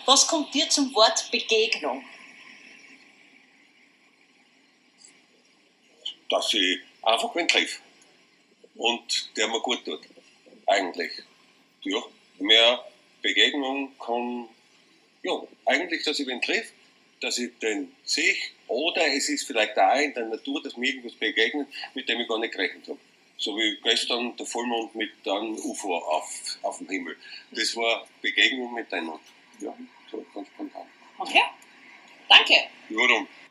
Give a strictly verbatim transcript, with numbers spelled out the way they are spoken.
Was kommt dir zum Wort Begegnung? Dass ich einfach wen treffe und der mir gut tut, eigentlich. Ja, mehr Begegnung kann, ja, eigentlich, dass ich wen treffe, dass ich den sehe, oder es ist vielleicht auch in der Natur, dass mir irgendwas begegnet, mit dem ich gar nicht gerechnet habe. So wie gestern der Vollmond mit einem U F O auf, auf dem Himmel. Das war Begegnung miteinander. Ja, so ganz spontan. Okay, danke. Ja, dann.